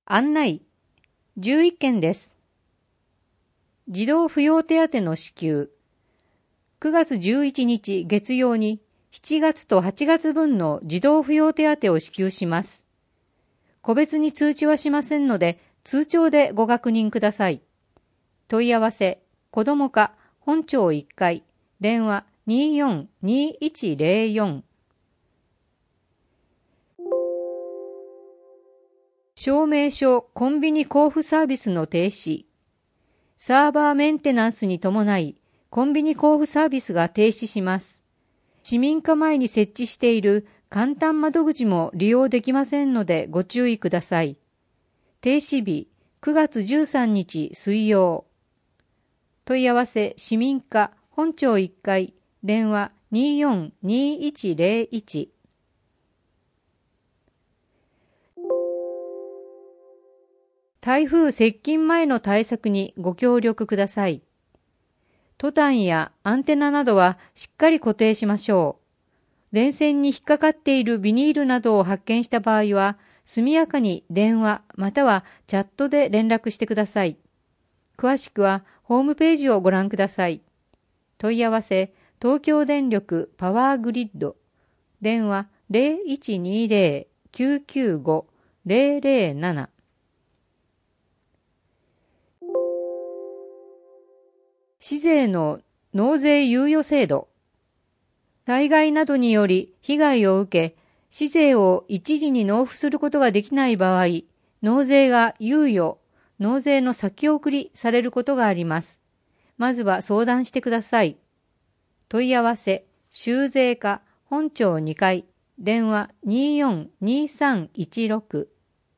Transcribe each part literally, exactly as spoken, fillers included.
案内じゅういっけんです。児童扶養手当の支給。くがつじゅういちにち月曜にしちがつとはちがつぶんの児童扶養手当を支給します。個別に通知はしませんので、通帳でご確認ください。問い合わせ、子ども課本庁いっかい、電話 にーよんにーいちゼロよん。証明書コンビニ交付サービスの停止。サーバーメンテナンスに伴い、コンビニ交付サービスが停止します。市民課前に設置している簡単窓口も利用できませんのでご注意ください。停止日、くがつじゅうさんにち水曜。問い合わせ、市民課本庁いっかい、電話 にーよんにーいちゼロいち。台風接近前の対策にご協力ください。トタンやアンテナなどはしっかり固定しましょう。電線に引っかかっているビニールなどを発見した場合は、速やかに電話またはチャットで連絡してください。詳しくはホームページをご覧ください。問い合わせ、東京電力パワーグリッド。電話 ゼロいちにゼロ きゅうきゅうご ゼロゼロなな。市税の納税猶予制度。災害などにより被害を受け、市税を一時に納付することができない場合、納税が猶予、納税の先送りされることがあります。まずは相談してください。問い合わせ、州税課本庁にかい、電話 にーよんにーさんいちろく。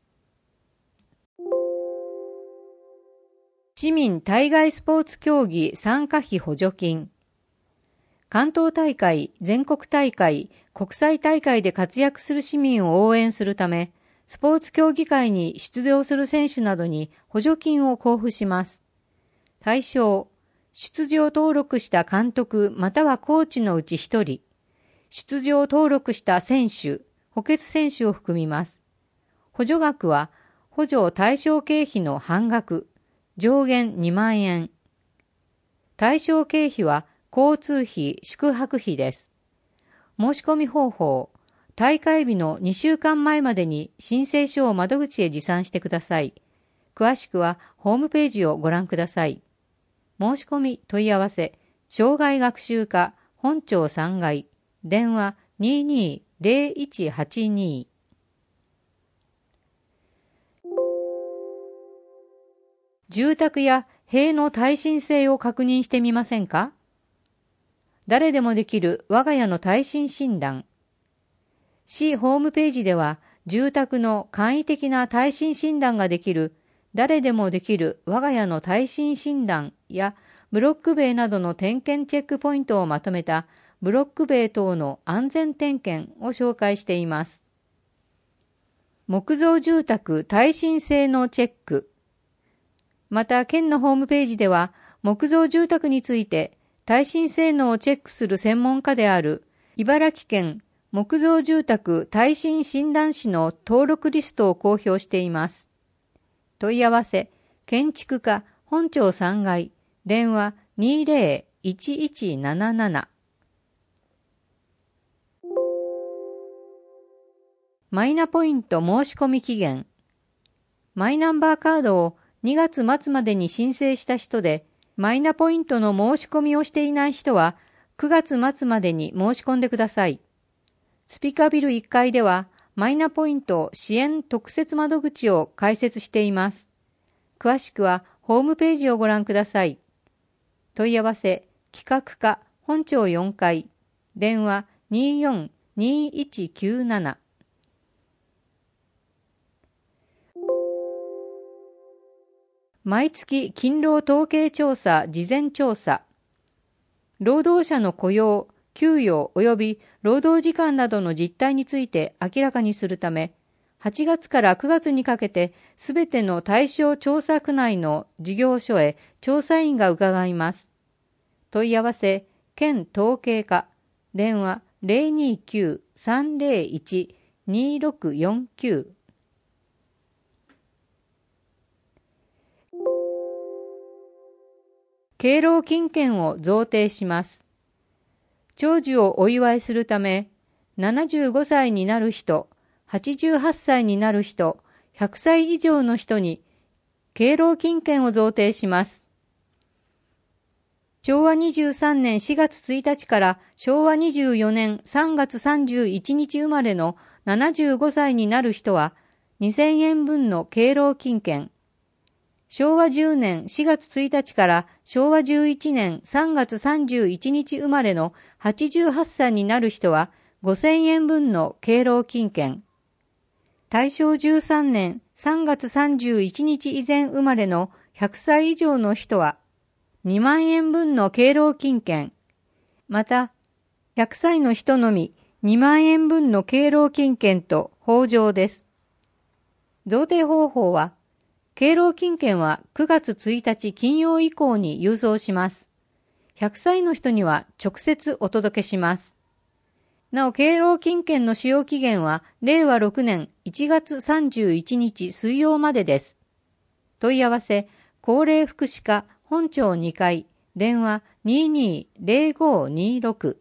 市民対外スポーツ競技参加費補助金。関東大会、全国大会、国際大会で活躍する市民を応援するため、スポーツ競技会に出場する選手などに補助金を交付します。対象、出場登録した監督またはコーチのうちひとり、出場登録した選手、補欠選手を含みます。補助額は、補助対象経費の半額、上限にまんえん。対象経費は交通費、宿泊費です。申し込み方法、大会日のにしゅうかんまえまでに申請書を窓口へ持参してください。詳しくはホームページをご覧ください。申し込み問い合わせ、障害学習課本庁さんがい、電話 にーにーゼロいちはちに。住宅や塀の耐震性を確認してみませんか？誰でもできる我が家の耐震診断。市ホームページでは、住宅の簡易的な耐震診断ができる誰でもできる我が家の耐震診断やブロック塀などの点検チェックポイントをまとめたブロック塀等の安全点検を紹介しています。木造住宅耐震性能チェック。また、県のホームページでは、木造住宅について耐震性能をチェックする専門家である茨城県木造住宅耐震診断士の登録リストを公表しています。問い合わせ、建築課本庁さんがい、電話 にーぜろいちいちなななな。マイナポイント申し込み期限。マイナンバーカードをにがつまつまでに申請した人で、マイナポイントの申し込みをしていない人は、くがつまつまでに申し込んでください。スピカビルいっかいでは、マイナポイント支援特設窓口を開設しています。詳しくは、ホームページをご覧ください。問い合わせ、企画課本庁よんかい、電話 にーよんにーいちきゅうなな。毎月勤労統計調査事前調査。労働者の雇用、給与及び労働時間などの実態について明らかにするため、はちがつからくがつにかけてすべての対象調査区内の事業所へ調査員が伺います。問い合わせ、県統計課、電話 ゼロにきゅう さんゼロいち にろくよんきゅう。 敬老金券を贈呈します。長寿をお祝いするため、ななじゅうごさいになる人、はちじゅうはっさいになる人、ひゃくさい以上の人に敬老金券を贈呈します。しょうわにじゅうさんねんしがつついたちからしょうわにじゅうよねんさんがつさんじゅういちにち生まれのななじゅうごさいになる人はにせんえんぶんの敬老金券。しょうわじゅうねんしがつついたちからしょうわじゅういちねんさんがつさんじゅういちにち生まれのはちじゅうはっさいになる人はごせんえんぶんの敬老金券。たいしょうじゅうさんねんさんがつさんじゅういちにち以前生まれのひゃくさい以上の人はにまんえんぶんの敬老金券。また、ひゃくさいの人のみにまんえんぶんの敬老金券と法上です。贈呈方法は、敬老金券はくがつついたち金曜以降に郵送します。ひゃくさいの人には直接お届けします。なお、敬老金券の使用期限はれいわろくねんいちがつさんじゅういちにち水曜までです。問い合わせ、高齢福祉課本町にかい、電話 にーにーぜろごにーろく。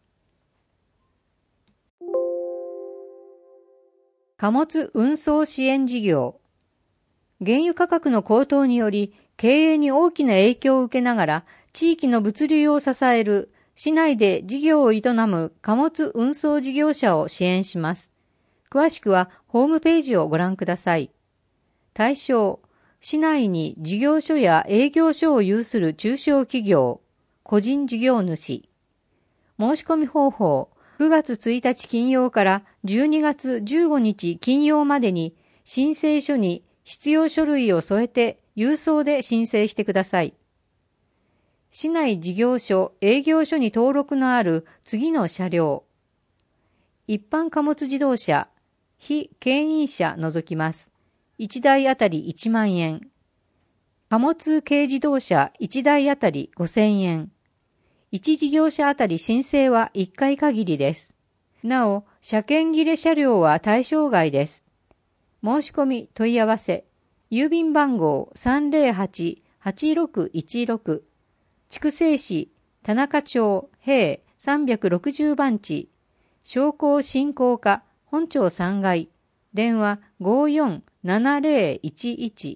貨物運送支援事業。原油価格の高騰により経営に大きな影響を受けながら地域の物流を支える市内で事業を営む貨物運送事業者を支援します。詳しくはホームページをご覧ください。対象、市内に事業所や営業所を有する中小企業、個人事業主。申し込み方法、くがつついたち金曜からじゅうにがつじゅうごにち金曜までに申請書に必要書類を添えて郵送で申請してください。市内事業所、営業所に登録のある次の車両。一般貨物自動車、非牽引車除きます。いちだいあたりいちまんえん。貨物軽自動車いちだいあたりごせんえん。いち事業者あたり申請はいっかい限りです。なお、車検切れ車両は対象外です。申し込み問い合わせ、郵便番号 さんぜろはち はちろくいちろく、筑西市田中町平さんびゃくろくじゅうばんち、商工振興課本町さんがい、電話 ごーよんななぜろいちいち。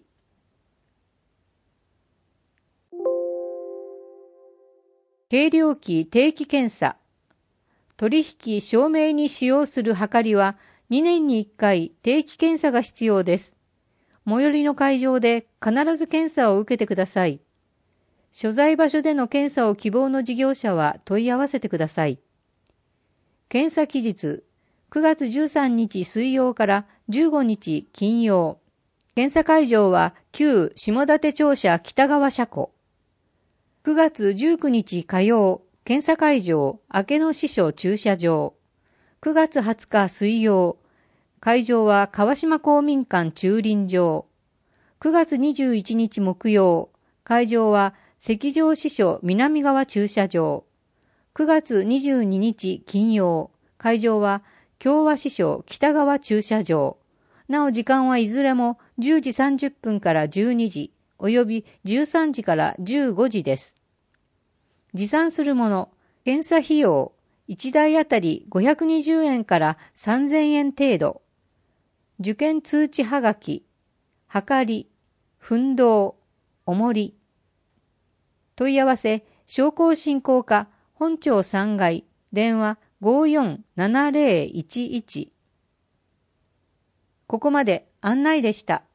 計量器定期検査。取引証明に使用するはかりはにねんにいっかい定期検査が必要です。最寄りの会場で必ず検査を受けてください。所在場所での検査を希望の事業者は問い合わせてください。検査期日、くがつじゅうさんにち水曜からじゅうごにち金曜。検査会場は旧下館庁舎北側車庫。くがつじゅうくにち火曜、検査会場明野支所駐車場。くがつはつか水曜、会場は川島公民館駐輪場。くがつにじゅういちにち木曜、会場は関上支所南側駐車場。くがつにじゅうににち金曜、会場は共和支所北側駐車場。なお時間はいずれもじゅうじさんじゅっぷんからじゅうにじ、およびじゅうさんじからじゅうごじです。持参するもの、検査費用、いちだいあたりごひゃくにじゅうえんからさんぜんえん程度。受験通知はがき、はかり、奮動、重り。問い合わせ、商工振興課本町さんがい、電話 ごーよんななぜろいちいち。ここまで案内でした。